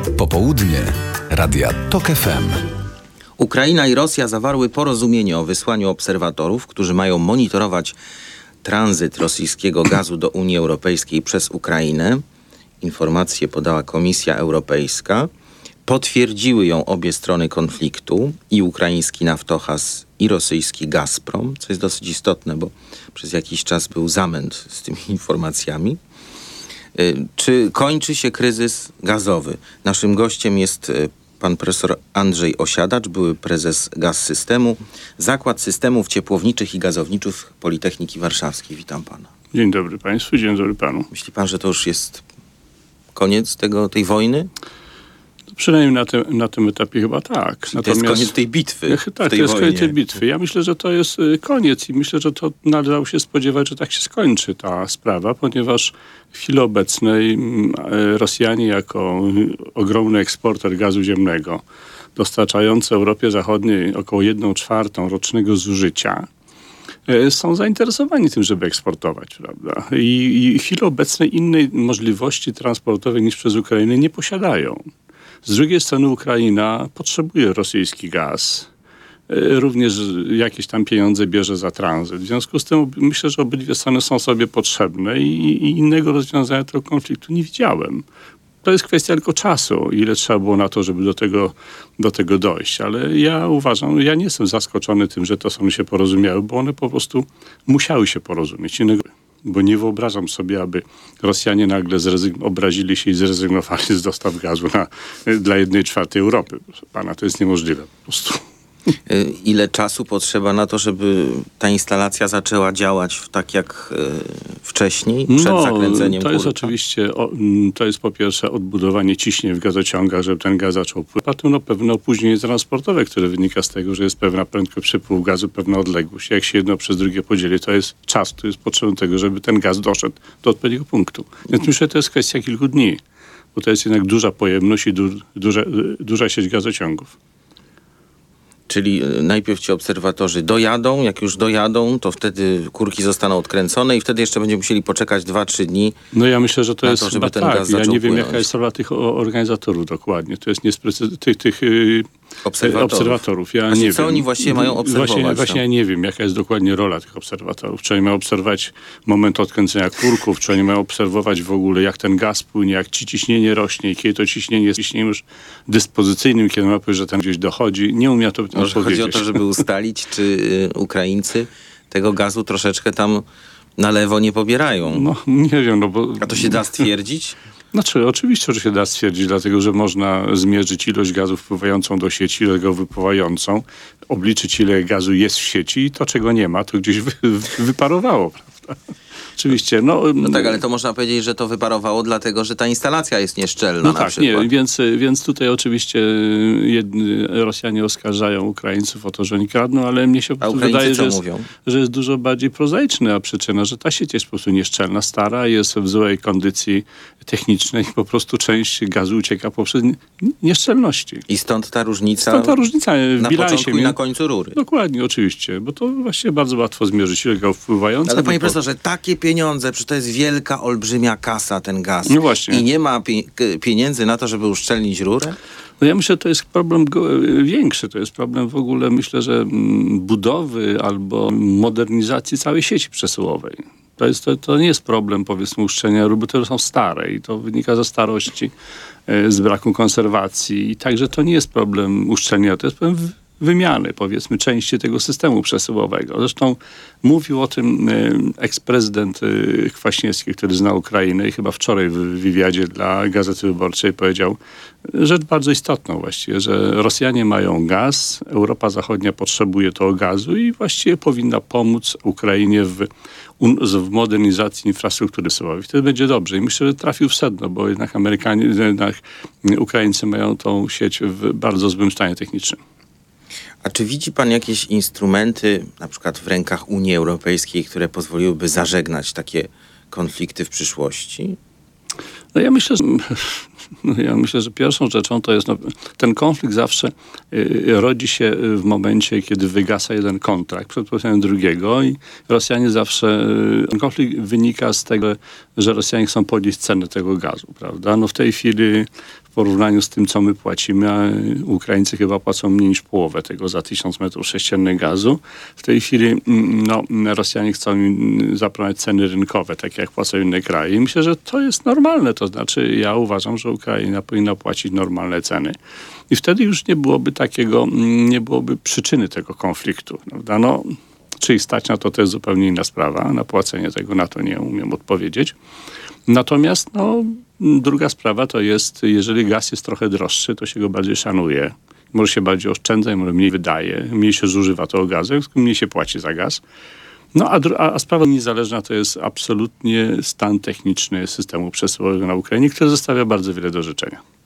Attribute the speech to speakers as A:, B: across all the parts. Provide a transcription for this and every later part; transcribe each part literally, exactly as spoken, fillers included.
A: Popołudnie Radia Tok F M.
B: Ukraina i Rosja zawarły porozumienie o wysłaniu obserwatorów, którzy mają monitorować tranzyt rosyjskiego gazu do Unii Europejskiej przez Ukrainę. Informację podała Komisja Europejska. Potwierdziły ją obie strony konfliktu, i ukraiński Naftogaz, i rosyjski Gazprom, co jest dosyć istotne, bo przez jakiś czas był zamęt z tymi informacjami. Czy kończy się kryzys gazowy? Naszym gościem jest pan profesor Andrzej Osiadacz, były prezes Gaz-Systemu, Zakład Systemów Ciepłowniczych i Gazowniczych Politechniki Warszawskiej. Witam pana.
C: Dzień dobry państwu, dzień dobry panu.
B: Myśli pan, że to już jest koniec tego, tej wojny?
C: Przynajmniej na tym, na tym etapie chyba tak.
B: Natomiast, to jest koniec tej bitwy.
C: Ja, tak,
B: tej
C: to jest
B: wojnie.
C: koniec tej bitwy. Ja myślę, że to jest koniec i myślę, że to należało się spodziewać, że tak się skończy ta sprawa, ponieważ w chwili obecnej Rosjanie jako ogromny eksporter gazu ziemnego, dostarczający Europie Zachodniej około jedną czwartą rocznego zużycia, są zainteresowani tym, żeby eksportować, prawda? I, i w chwili obecnej innej możliwości transportowej niż przez Ukrainę nie posiadają. Z drugiej strony Ukraina potrzebuje rosyjski gaz. Również jakieś tam pieniądze bierze za tranzyt. W związku z tym myślę, że obydwie strony są sobie potrzebne i, i innego rozwiązania tego konfliktu nie widziałem. To jest kwestia tylko czasu, ile trzeba było na to, żeby do tego, do tego dojść. Ale ja uważam, ja nie jestem zaskoczony tym, że te strony się porozumiały, bo one po prostu musiały się porozumieć. Innego, bo nie wyobrażam sobie, aby Rosjanie nagle zrezygn- obrazili się i zrezygnowali z dostaw gazu na, dla jednej czwartej Europy. Proszę pana, to jest niemożliwe po prostu.
B: Ile czasu potrzeba na to, żeby ta instalacja zaczęła działać tak jak y, wcześniej, przed
C: no,
B: zakręceniem
C: to jest
B: kurka?
C: oczywiście, o, to jest po pierwsze odbudowanie ciśnień w gazociągach, żeby ten gaz zaczął pływać. Potem no, pewne opóźnienie transportowe, które wynika z tego, że jest pewna prędkość przepływu gazu, pewna odległość. Jak się jedno przez drugie podzieli, to jest czas, który jest potrzebny do tego, żeby ten gaz doszedł do odpowiedniego punktu. Więc myślę, że to jest kwestia kilku dni, bo to jest jednak duża pojemność i du, duża, duża sieć gazociągów.
B: Czyli najpierw ci obserwatorzy dojadą, jak już dojadą, to wtedy kurki zostaną odkręcone i wtedy jeszcze będziemy musieli poczekać dwa trzy dni.
C: No ja myślę, że to jest
B: to, żeby
C: chyba
B: ten
C: tak.
B: gaz
C: Ja
B: zaczął
C: nie wiem,
B: płynąć.
C: jaka jest rola tych organizatorów dokładnie. To jest niesprecyz... tych, tych yy,
B: Obserwatorów.
C: obserwatorów. Ja
B: Właśnie
C: nie
B: co
C: wiem.
B: oni właściwie mają obserwować?
C: Właśnie, właśnie ja nie wiem, jaka jest dokładnie rola tych obserwatorów. Czy oni mają obserwować moment odkręcenia kurków, czy oni mają obserwować w ogóle, jak ten gaz płynie, jak ci ciśnienie rośnie i kiedy to ciśnienie jest ciśnieniem już dyspozycyjnym, kiedy ma powiedzieć, że ten gdzieś dochodzi. Nie umiem to
B: Może
C: odpowiedzieć.
B: chodzi o to, żeby ustalić, czy y, Ukraińcy tego gazu troszeczkę tam na lewo nie pobierają.
C: No nie wiem, no bo...
B: A to się da stwierdzić?
C: Znaczy, oczywiście, że się da stwierdzić, dlatego że można zmierzyć ilość gazu wpływającą do sieci, ilość go wypływającą, obliczyć, ile gazu jest w sieci i to, czego nie ma, to gdzieś wy, wyparowało, prawda? Oczywiście. No,
B: no tak, ale to można powiedzieć, że to wyparowało dlatego, że ta instalacja jest nieszczelna
C: no
B: na
C: tak,
B: przykład.
C: Nie, więc, więc tutaj oczywiście jedni, Rosjanie oskarżają Ukraińców o to, że oni kradną, ale mnie się po prostu wydaje, że jest, że jest dużo bardziej prozaiczna przyczyna, że ta sieć jest po prostu nieszczelna, stara, jest w złej kondycji technicznej i po prostu część gazu ucieka poprzez nieszczelności.
B: I stąd ta różnica,
C: stąd ta różnica w
B: na
C: bilansie
B: początku i na końcu rury.
C: Dokładnie, oczywiście, bo to właściwie bardzo łatwo zmierzyć, ile go wpływające.
B: Ale panie profesorze, takie pieniądze, przecież to jest wielka, olbrzymia kasa, ten gaz.
C: No właśnie.
B: I nie ma pie- pieniędzy na to, żeby uszczelnić rurę?
C: No ja myślę, że to jest problem większy. To jest problem w ogóle, myślę, że budowy albo modernizacji całej sieci przesyłowej. To, jest, to, to nie jest problem, powiedzmy, uszczelnienia rur, bo te są stare i to wynika ze starości, z braku konserwacji. I także to nie jest problem uszczelnienia, to jest problem wymiany, powiedzmy, części tego systemu przesyłowego. Zresztą mówił o tym eksprezydent Kwaśniewski, który zna Ukrainę i chyba wczoraj w wywiadzie dla Gazety Wyborczej powiedział rzecz bardzo istotną właściwie, że Rosjanie mają gaz, Europa Zachodnia potrzebuje tego gazu i właściwie powinna pomóc Ukrainie w, w modernizacji infrastruktury przesyłowej. Wtedy będzie dobrze. I myślę, że trafił w sedno, bo jednak Amerykanie, jednak Ukraińcy mają tą sieć w bardzo złym stanie technicznym.
B: A czy widzi pan jakieś instrumenty, na przykład w rękach Unii Europejskiej, które pozwoliłyby zażegnać takie konflikty w przyszłości?
C: No ja myślę, że, no ja myślę, że pierwszą rzeczą to jest, no, ten konflikt zawsze y, rodzi się w momencie, kiedy wygasa jeden kontrakt przed podpisaniem drugiego i Rosjanie zawsze, y, ten konflikt wynika z tego, że Rosjanie chcą podnieść cenę tego gazu, prawda? No w tej chwili porównaniu z tym, co my płacimy, a Ukraińcy chyba płacą mniej niż połowę tego za tysiąc metrów sześciennych gazu. W tej chwili no, Rosjanie chcą zaprowadzić ceny rynkowe, tak jak płacą inne kraje. I myślę, że to jest normalne. To znaczy, ja uważam, że Ukraina powinna płacić normalne ceny. I wtedy już nie byłoby takiego, nie byłoby przyczyny tego konfliktu. Prawda? No, czy ich stać na to, to jest zupełnie inna sprawa. Na płacenie tego na to nie umiem odpowiedzieć. Natomiast no, druga sprawa to jest, jeżeli gaz jest trochę droższy, to się go bardziej szanuje. Może się bardziej oszczędza, może mniej wydaje, mniej się zużywa tego gazu, mniej się płaci za gaz. No a, a, a sprawa niezależna to jest absolutnie stan techniczny systemu przesyłowego na Ukrainie, który zostawia bardzo wiele do życzenia.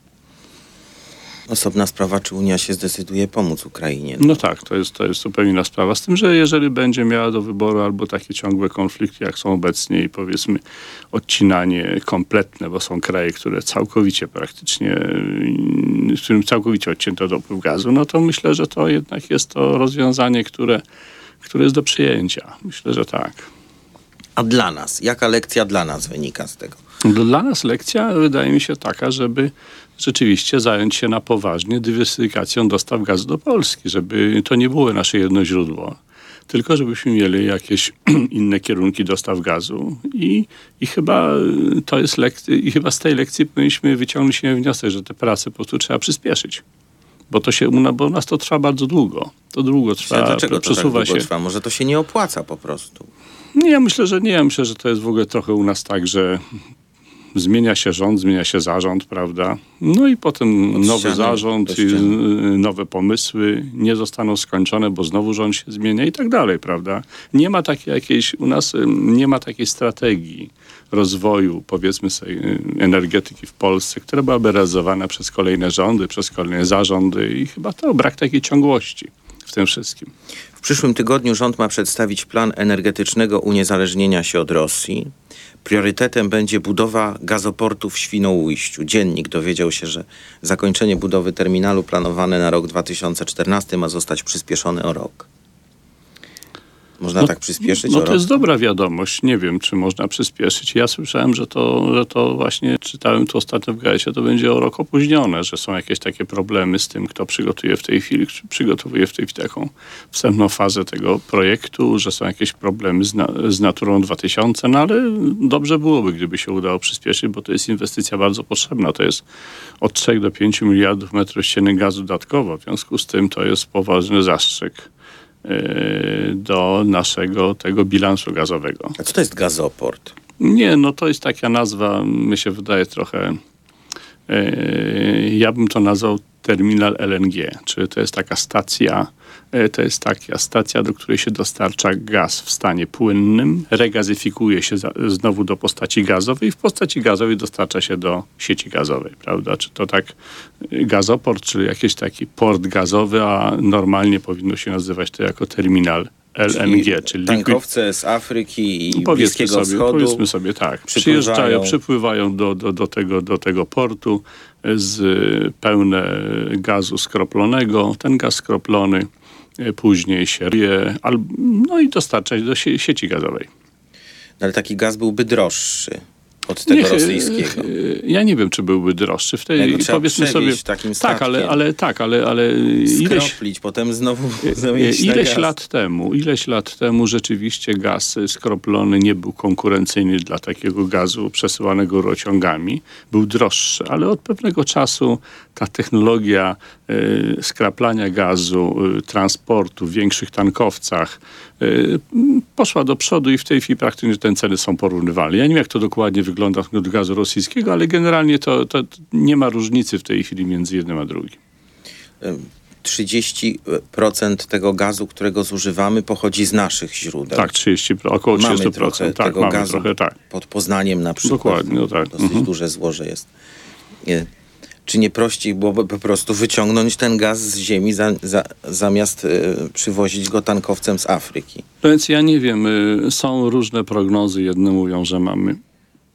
B: Osobna sprawa, czy Unia się zdecyduje pomóc Ukrainie.
C: No tak, to jest, to jest zupełnie inna sprawa. Z tym, że jeżeli będzie miała do wyboru albo takie ciągłe konflikty, jak są obecnie i powiedzmy odcinanie kompletne, bo są kraje, które całkowicie praktycznie, w którym całkowicie odcięto dopływ gazu, no to myślę, że to jednak jest to rozwiązanie, które, które jest do przyjęcia. Myślę, że tak.
B: A dla nas? Jaka lekcja dla nas wynika z tego?
C: Dla nas lekcja wydaje mi się taka, żeby rzeczywiście zająć się na poważnie dywersyfikacją dostaw gazu do Polski, żeby to nie było nasze jedno źródło, tylko żebyśmy mieli jakieś inne kierunki dostaw gazu i, i chyba to jest lekcja, i chyba z tej lekcji powinniśmy wyciągnąć wniosek, że te prace po prostu trzeba przyspieszyć. Bo to się, bo u nas to trwa bardzo długo. To długo trwa,
B: dlaczego to
C: przesuwa
B: tak długo
C: się.
B: Trwa? Może to się nie opłaca po prostu.
C: Nie, ja myślę, że nie. Ja myślę, że to jest w ogóle trochę u nas tak, że zmienia się rząd, zmienia się zarząd, prawda? No i potem
B: Od
C: nowy
B: ściany
C: zarząd,
B: do
C: i,
B: ściany.
C: nowe pomysły nie zostaną skończone, bo znowu rząd się zmienia i tak dalej, prawda? Nie ma takiej jakiejś, u nas nie ma takiej strategii rozwoju, powiedzmy sobie, energetyki w Polsce, która byłaby realizowana przez kolejne rządy, przez kolejne zarządy i chyba to brak takiej ciągłości w tym wszystkim.
B: W przyszłym tygodniu rząd ma przedstawić plan energetycznego uniezależnienia się od Rosji. Priorytetem będzie budowa gazoportu w Świnoujściu. Dziennik dowiedział się, że zakończenie budowy terminalu planowane na rok dwa tysiące czternasty ma zostać przyspieszone o rok. Można
C: no,
B: tak przyspieszyć?
C: No
B: o
C: to
B: rok?
C: jest dobra wiadomość. Nie wiem, czy można przyspieszyć. Ja słyszałem, że to, że to właśnie, czytałem to ostatnio w gazecie, to będzie o rok opóźnione, że są jakieś takie problemy z tym, kto przygotuje w tej chwili, przygotowuje w tej chwili taką wstępną fazę tego projektu, że są jakieś problemy z, na, z Naturą dwa tysiące, no ale dobrze byłoby, gdyby się udało przyspieszyć, bo to jest inwestycja bardzo potrzebna. To jest od trzech do pięciu miliardów metrów sześciennych gazu dodatkowo. W związku z tym to jest poważny zastrzyk do naszego tego bilansu gazowego.
B: A co to jest gazoport?
C: Nie, no to jest taka nazwa, mi się wydaje trochę, ja bym to nazwał terminal L N G, czyli to jest taka stacja, to jest taka stacja, do której się dostarcza gaz w stanie płynnym, regazyfikuje się za, znowu do postaci gazowej i w postaci gazowej dostarcza się do sieci gazowej, prawda? Czy to tak gazoport, czyli jakiś taki port gazowy, a normalnie powinno się nazywać to jako terminal L N G, czyli, czyli
B: tankowce liquid... z Afryki i
C: no,
B: Bliskiego
C: sobie,
B: Wschodu.
C: Powiedzmy sobie tak, przyjeżdżają, przypływają do, do, do, tego, do tego portu z pełne gazu skroplonego. Ten gaz skroplony później się rije, no i dostarczać do sie- sieci gazowej.
B: No, ale taki gaz byłby droższy od tego
C: Niech,
B: rosyjskiego.
C: Ja nie wiem, czy byłby droższy. W tej, powiedzmy sobie,
B: takim
C: tak, ale, ale tak, ale, ale ileś,
B: skroplić, potem znowu zamienić na
C: ileś
B: gaz.
C: lat temu, ileś lat temu rzeczywiście gaz skroplony nie był konkurencyjny dla takiego gazu przesyłanego rurociągami. Był droższy, ale od pewnego czasu ta technologia y, skraplania gazu, y, transportu w większych tankowcach y, poszła do przodu i w tej chwili praktycznie te ceny są porównywalne. Ja nie wiem, jak to dokładnie wygląda od gazu rosyjskiego, ale generalnie to, to nie ma różnicy w tej chwili między jednym a drugim.
B: trzydzieści procent tego gazu, którego zużywamy, pochodzi z naszych źródeł.
C: Tak, trzydzieści procent, około trzydzieści
B: mamy
C: procent.
B: Trochę
C: tak,
B: tego
C: mamy
B: gazu
C: trochę, tak.
B: Pod Poznaniem na przykład.
C: Dokładnie, no tak.
B: Dosyć
C: mhm.
B: duże złoże jest. Nie. Czy nie prościej byłoby po prostu wyciągnąć ten gaz z ziemi za, za, zamiast y, przywozić go tankowcem z Afryki?
C: Więc ja nie wiem, y, są różne prognozy. Jedne mówią, że mamy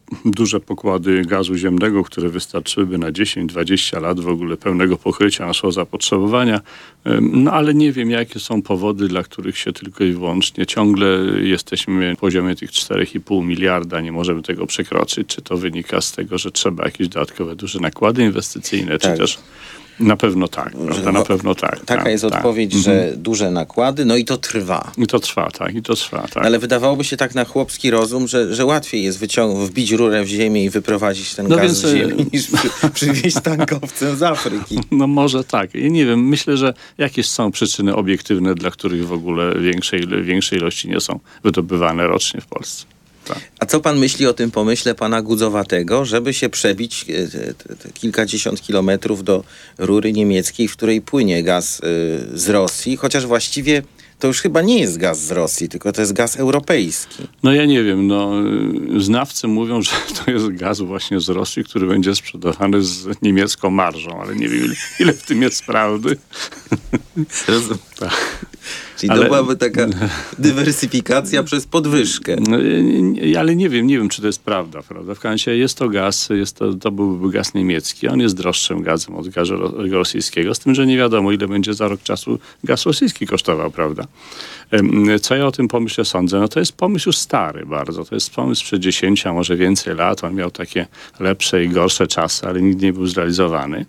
C: duże pokłady gazu ziemnego, które wystarczyłyby na dziesięć dwadzieścia lat w ogóle pełnego pokrycia naszego zapotrzebowania. No ale nie wiem, jakie są powody, dla których się tylko i wyłącznie ciągle jesteśmy na poziomie tych czterech i pół miliarda, nie możemy tego przekroczyć. Czy to wynika z tego, że trzeba jakieś dodatkowe duże nakłady inwestycyjne,
B: tak.
C: czy też... Na pewno tak, prawda? Na pewno tak.
B: Taka
C: tak,
B: jest
C: tak.
B: odpowiedź,
C: Mhm.
B: że duże nakłady, no i to trwa.
C: I to trwa, tak, i to trwa, tak.
B: Ale wydawałoby się tak na chłopski rozum, że, że łatwiej jest wyciąg- wbić rurę w ziemię i wyprowadzić ten
C: No
B: gaz
C: więc,
B: z ziemi, niż przy, przywieźć tankowcem z Afryki.
C: No może tak. Ja nie wiem, myślę, że jakieś są przyczyny obiektywne, dla których w ogóle większej, większej ilości nie są wydobywane rocznie w Polsce. Tak.
B: A co pan myśli o tym pomyśle pana Gudzowatego, żeby się przebić e, te, te kilkadziesiąt kilometrów do rury niemieckiej, w której płynie gaz e, z Rosji, chociaż właściwie to już chyba nie jest gaz z Rosji, tylko to jest gaz europejski.
C: No ja nie wiem, no znawcy mówią, że to jest gaz właśnie z Rosji, który będzie sprzedawany z niemiecką marżą, ale nie wiem, ile, ile w tym jest prawdy.
B: Rozumiem.
C: Tak.
B: Czyli
C: Ale-
B: to byłaby taka dywersyfikacja przez podwyżkę.
C: No, nie- ale nie wiem, nie wiem, czy to jest prawda, prawda? W każdym razie jest to gaz, jest to, to byłby gaz niemiecki, on jest droższym gazem od gazu ro- rosyjskiego, z tym, że nie wiadomo, ile będzie za rok czasu gaz rosyjski kosztował, prawda? Em, Co ja o tym pomyśle sądzę? No to jest pomysł już stary bardzo, to jest pomysł sprzed dziesięciu, a może więcej lat, on miał takie lepsze i gorsze czasy, ale nigdy nie był zrealizowany.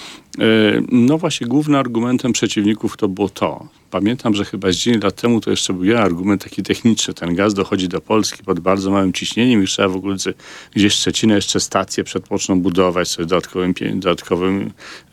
C: No właśnie, głównym argumentem przeciwników to było to. Pamiętam, że chyba z dziesięć lat temu to jeszcze był jeden argument taki techniczny. Ten gaz dochodzi do Polski pod bardzo małym ciśnieniem i trzeba w ogóle gdzieś Szczecina jeszcze stację przedpoczną budować sobie dodatkowym, dodatkowym,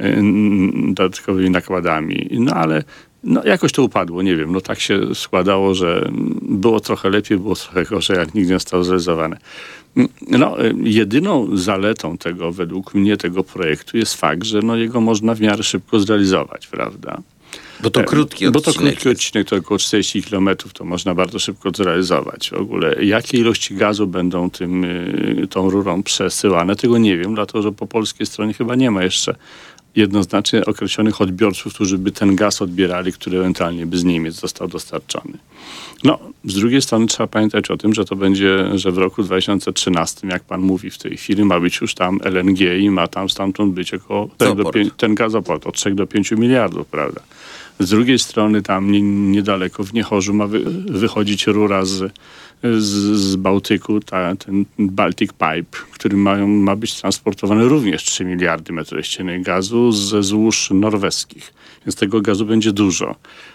C: dodatkowymi nakładami. No ale no, jakoś to upadło, nie wiem. No tak się składało, że było trochę lepiej, było trochę gorzej, jak nigdy nie zostało zrealizowane. No, jedyną zaletą tego, według mnie, tego projektu jest fakt, że no, jego można w miarę szybko zrealizować, prawda?
B: Bo to krótki odcinek.
C: Bo to krótki odcinek, to około czterdzieści kilometrów, to można bardzo szybko zrealizować. W ogóle jakie ilości gazu będą tym, tą rurą przesyłane, tego nie wiem, dlatego że po polskiej stronie chyba nie ma jeszcze jednoznacznie określonych odbiorców, którzy by ten gaz odbierali, który ewentualnie by z Niemiec został dostarczony. No, z drugiej strony trzeba pamiętać o tym, że to będzie, że w roku dwa tysiące trzynastym, jak pan mówi w tej chwili, ma być już tam L N G i ma tam stamtąd być około ten gazoport od trzech do pięciu miliardów, prawda? Z drugiej strony tam nie, niedaleko w Niechorzu ma wy, wychodzić rura z, z, z Bałtyku, ta, ten Baltic Pipe, który mają, ma być transportowany również trzy miliardy metrów sześciennych gazu ze złóż norweskich. Więc tego gazu będzie dużo.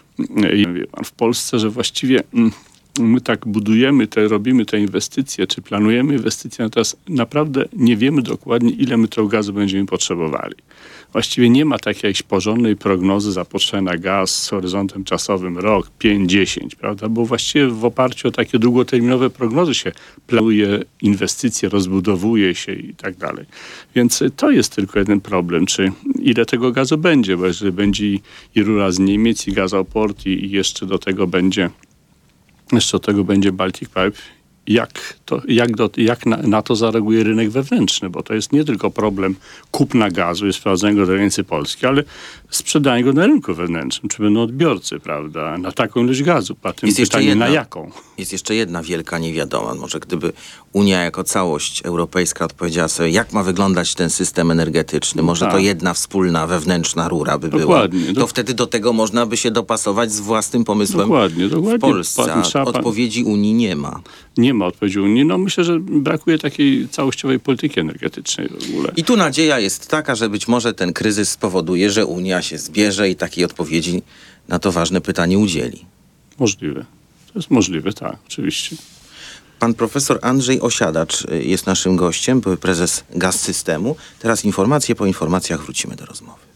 C: I wie pan, w Polsce, że właściwie my tak budujemy, te, robimy te inwestycje, czy planujemy inwestycje, natomiast naprawdę nie wiemy dokładnie, ile my tego gazu będziemy potrzebowali. Właściwie nie ma takiej jakiejś porządnej prognozy zapotrzebowania na gaz z horyzontem czasowym rok, pięć, dziesięć, prawda? Bo właściwie w oparciu o takie długoterminowe prognozy się planuje inwestycje, rozbudowuje się i tak dalej. Więc to jest tylko jeden problem, czy ile tego gazu będzie, bo jeżeli będzie i, i rura z Niemiec, i gazoport, i, i jeszcze do tego będzie jeszcze do tego będzie Baltic Pipe, jak, to, jak, do, jak na, na to zareaguje rynek wewnętrzny, bo to jest nie tylko problem kupna gazu i sprowadzenia go do granicy Polski, ale sprzedania go na rynku wewnętrznym, czy będą odbiorcy, prawda, na taką ilość gazu. A tym
B: Jest jeszcze
C: pytanie,
B: jedna,
C: na jaką?
B: Jest jeszcze jedna wielka niewiadoma. Może gdyby Unia jako całość europejska odpowiedziała sobie, jak ma wyglądać ten system energetyczny, może
C: tak.
B: to jedna wspólna, wewnętrzna rura by
C: Dokładnie.
B: była. To
C: Do...
B: wtedy do tego można by się dopasować z własnym pomysłem
C: dokładnie, dokładnie.
B: w Polsce. A
C: Trzeba...
B: odpowiedzi Unii nie ma.
C: Nie ma odpowiedzi Unii. No myślę, że brakuje takiej całościowej polityki energetycznej w ogóle.
B: I tu nadzieja jest taka, że być może ten kryzys spowoduje, że Unia się zbierze i takiej odpowiedzi na to ważne pytanie udzieli.
C: Możliwe. To jest możliwe, tak, oczywiście.
B: Pan profesor Andrzej Osiadacz jest naszym gościem, były prezes Gaz-Systemu. Teraz informacje, po informacjach wrócimy do rozmowy.